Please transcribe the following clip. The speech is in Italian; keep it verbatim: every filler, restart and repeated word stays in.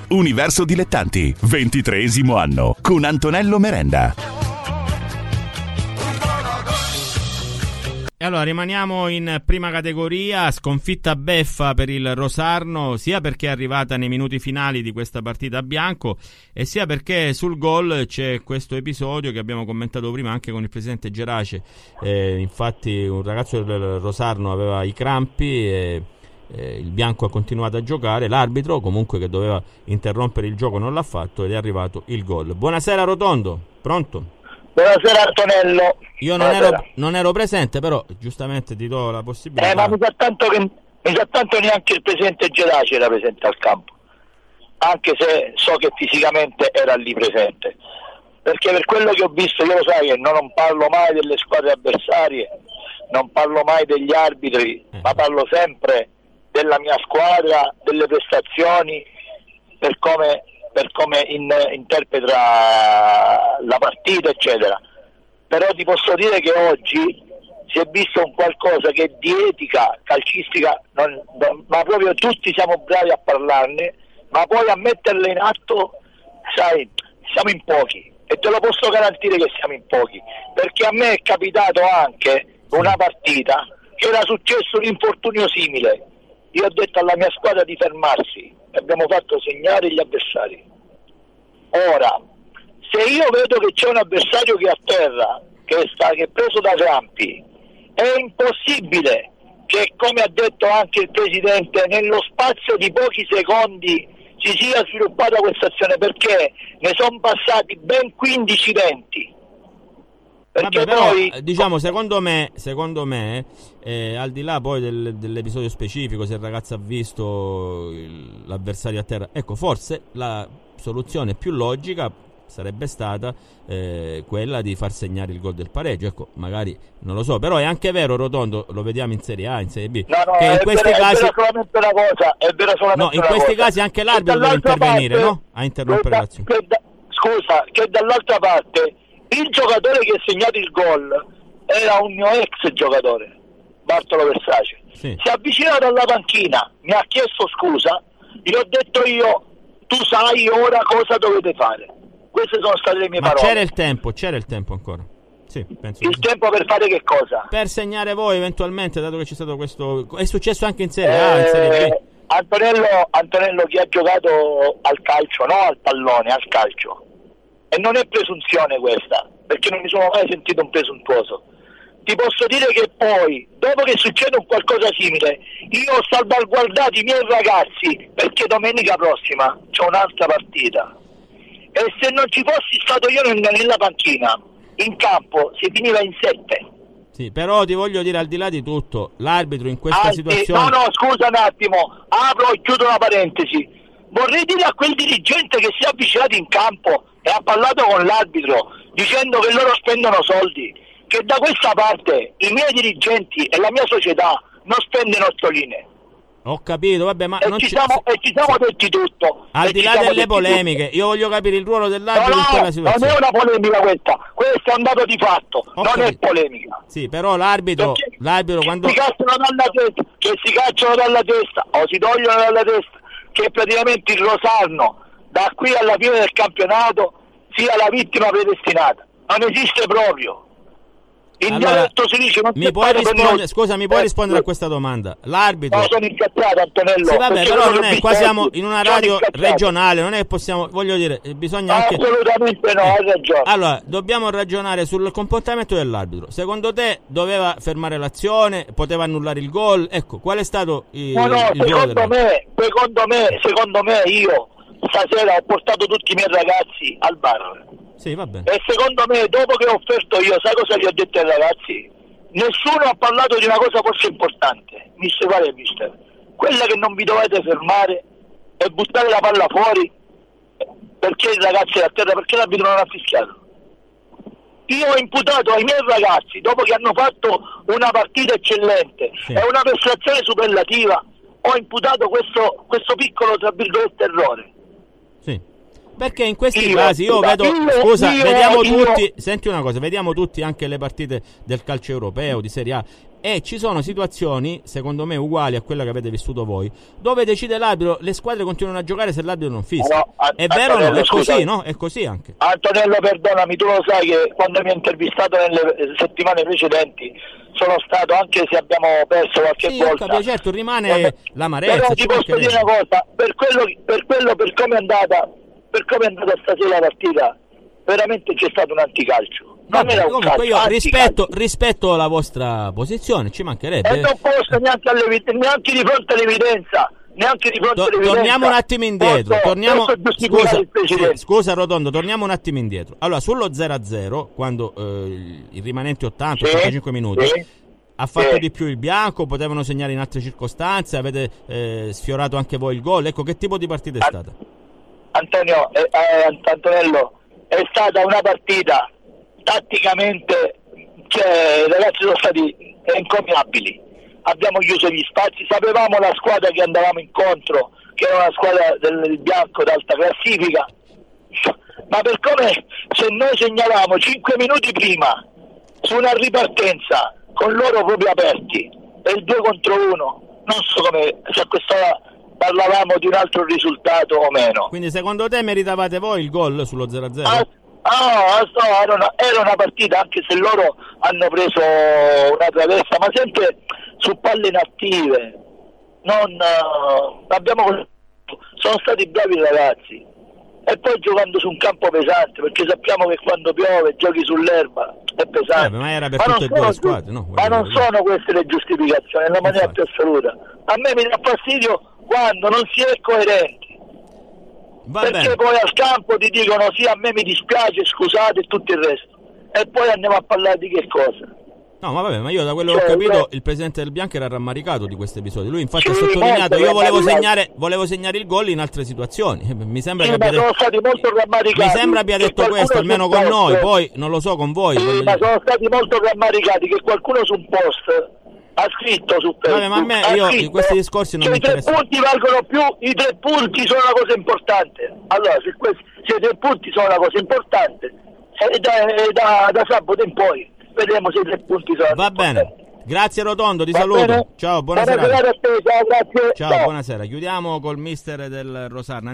Universo Dilettanti, ventitreesimo anno, con Antonello Merenda. E allora rimaniamo in prima categoria, sconfitta beffa per il Rosarno, sia perché è arrivata nei minuti finali di questa partita a bianco e sia perché sul gol c'è questo episodio che abbiamo commentato prima anche con il presidente Gerace. Eh, infatti un ragazzo del Rosarno aveva i crampi e eh, il bianco ha continuato a giocare, l'arbitro comunque che doveva interrompere il gioco non l'ha fatto ed è arrivato il gol. Buonasera Rotondo, pronto? Buonasera Antonello. Io non ero, non ero presente, però giustamente ti do la possibilità. Eh, ma mi sa tanto che mi sa tanto neanche il presidente Geraci era presente al campo, anche se so che fisicamente era lì presente, perché per quello che ho visto, io lo sai che non, non parlo mai delle squadre avversarie, non parlo mai degli arbitri, eh. ma parlo sempre della mia squadra, delle prestazioni, per come per come in, interpreta la partita eccetera. Però ti posso dire che oggi si è visto un qualcosa che di etica calcistica non, non, ma proprio tutti siamo bravi a parlarne, ma poi a metterla in atto, sai, siamo in pochi, e te lo posso garantire che siamo in pochi, perché a me è capitato anche una partita che era successo un infortunio simile. Io ho detto alla mia squadra di fermarsi, abbiamo fatto segnare gli avversari. Ora, se io vedo che c'è un avversario che è a terra, che, sta, che è preso da crampi, è impossibile che, come ha detto anche il presidente, nello spazio di pochi secondi si sia sviluppata questa azione, perché ne sono passati ben quindici venti. Vabbè, però, poi, diciamo, secondo me, secondo me eh, al di là poi del, dell'episodio specifico, se il ragazzo ha visto il, l'avversario a terra, ecco, forse la soluzione più logica sarebbe stata eh, quella di far segnare il gol del pareggio. Ecco, magari non lo so, però è anche vero, Rotondo, lo vediamo in Serie A, in Serie B, no, no, che in questi vero, casi è vero solamente una cosa, è vero solamente no, in una questi cosa. casi anche l'arbitro deve intervenire, parte, no? A interrompere l'azione. Da, scusa, che dall'altra parte il giocatore che ha segnato il gol era un mio ex giocatore, Bartolo Versace. Sì. Si è avvicinato alla panchina, mi ha chiesto scusa, gli ho detto io, tu sai ora cosa dovete fare. Queste sono state le mie Ma parole. C'era il tempo, c'era il tempo ancora. Sì, penso il tempo per fare che cosa? Per segnare voi eventualmente, dato che c'è stato questo. È successo anche in Serie A, eh, in Serie B. Antonello, Antonello, chi ha giocato al calcio, no al pallone, al calcio. E non è presunzione questa, perché non mi sono mai sentito un presuntuoso. Ti posso dire che poi, dopo che succede un qualcosa simile, io ho salvaguardato i miei ragazzi, perché domenica prossima c'è un'altra partita. E se non ci fossi stato io nella panchina, in campo, si finiva in sette. Sì, però ti voglio dire, al di là di tutto, l'arbitro in questa Anzi, situazione... No, no, scusa un attimo, apro e chiudo una parentesi. Vorrei dire a quel dirigente che si è avvicinato in campo e ha parlato con l'arbitro dicendo che loro spendono soldi, che da questa parte i miei dirigenti e la mia società non spendono ottolline. Ho capito, vabbè, ma e non ci ci siamo, e ci siamo detti tutto. Al di là delle polemiche, tutto. Io voglio capire il ruolo dell'arbitro no, in quella no, situazione. Non è una polemica questa, questo è un dato di fatto, Ho non capito. È polemica. Sì, però l'arbitro, l'arbitro che quando si cacciano dalla testa, che si cacciano dalla testa o si togliono dalla testa, che praticamente il Rosarno da qui alla fine del campionato sia la vittima predestinata. Non esiste proprio. In allora, dialetto si dice non mi puoi rispondere, scusa, mi puoi eh, rispondere eh, a questa domanda? L'arbitro. No, sono incazzato, Antonello. Sì, vabbè, però non è, qua siamo in una radio incazzato. regionale, non è che possiamo, voglio dire, bisogna anche assolutamente no, hai ragione. Allora, dobbiamo ragionare sul comportamento dell'arbitro. Secondo te doveva fermare l'azione, poteva annullare il gol? Ecco, qual è stato il, no, no, il secondo me, secondo me, secondo me io stasera ho portato tutti i miei ragazzi al bar. Sì, va bene. E secondo me, dopo che ho offerto io, sai cosa gli ho detto ai ragazzi? Nessuno ha parlato di una cosa forse importante, mister Vale e mister. Quella che non vi dovete fermare è buttare la palla fuori, perché il ragazzo è a terra, perché l'arbitro non ha fischiato. Io ho imputato ai miei ragazzi, dopo che hanno fatto una partita eccellente sì. e una prestazione superlativa, ho imputato questo, questo piccolo, tra virgolette, errore. Sì. Perché in questi io, casi io vedo, io, scusa, io, vediamo io, tutti, senti una cosa, vediamo tutti anche le partite del calcio europeo, di Serie A, e ci sono situazioni, secondo me, uguali a quella che avete vissuto voi, dove decide l'arbitro, le squadre continuano a giocare se l'arbitro non fischia. No, a, è vero o no? È scusa, così, no? È così anche. Antonello, perdonami, tu lo sai che quando mi hai intervistato nelle settimane precedenti sono stato, anche se abbiamo perso qualche sì, volta, capito, certo, rimane quando, l'amarezza. però ti posso dire una cosa, per quello, per quello, per come è andata, per come è andata stasera la partita, veramente c'è stato un anticalcio. Non era un comunque calcio, io rispetto, rispetto la vostra posizione, ci mancherebbe. E non posso neanche, neanche di fronte all'evidenza. Neanche di fronte To- all'evidenza. Torniamo un attimo indietro. Posso, torniamo, posso scusa, il sì, scusa Rotondo, torniamo un attimo indietro. Allora, sullo zero a zero, quando eh, i rimanenti ottanta ottantacinque sì, minuti, sì, ha fatto sì. di più il bianco, potevano segnare in altre circostanze, avete eh, sfiorato anche voi il gol. Ecco, che tipo di partita è An- stata? Antonio, eh, eh, Antonello, è stata una partita tatticamente, cioè, i ragazzi sono stati encomiabili. Abbiamo chiuso gli spazi, sapevamo la squadra che andavamo incontro, che era una squadra del bianco d'alta classifica, ma per come, se noi segnalavamo cinque minuti prima su una ripartenza con loro proprio aperti e il due contro uno, non so come, se a quest'ora parlavamo di un altro risultato o meno. Quindi secondo te meritavate voi il gol sullo zero a zero? Ah, ah, no, era, una, era una partita, anche se loro hanno preso una traversa, ma sempre su palle inattive. Non uh, abbiamo, sono stati bravi ragazzi. E poi giocando su un campo pesante, perché sappiamo che quando piove giochi sull'erba è pesante. Eh, ma era per ma tutte e due le squadre, no? Ma non sono queste le giustificazioni, nella maniera più assoluta. A me mi dà fastidio quando non si è coerenti. Va perché bene. poi al campo ti dicono sì, a me mi dispiace, scusate e tutto il resto. E poi andiamo a parlare di che cosa? No, ma vabbè, ma io da quello cioè, che ho capito, beh, il presidente del Bianco era rammaricato di questo episodio. Lui infatti sì, ha sottolineato, molto io volevo rammaricato. segnare, volevo segnare il gol in altre situazioni. Mi sembra Sì, che ma abbia sono detto, stati molto rammaricati. mi sembra abbia che detto questo, qualcuno almeno su con un noi, post- poi non lo so con voi. Sì, voglio ma dire. sono stati molto rammaricati che qualcuno su un post ha scritto su Facebook. Vabbè, ma a me- ha io scritto questi discorsi non che mi i tre interessano. punti valgono più, i tre punti sono una cosa importante. Allora, se, questi, se i tre punti sono una cosa importante, e da, e da, da sabato in poi vedremo se i tre punti sono Va importanti. bene. Grazie Rotondo, ti Va saluto. bene? Ciao, buona Buona serata. serata a te, ciao, grazie. Ciao, buonasera. Chiudiamo col mister del Rosarno.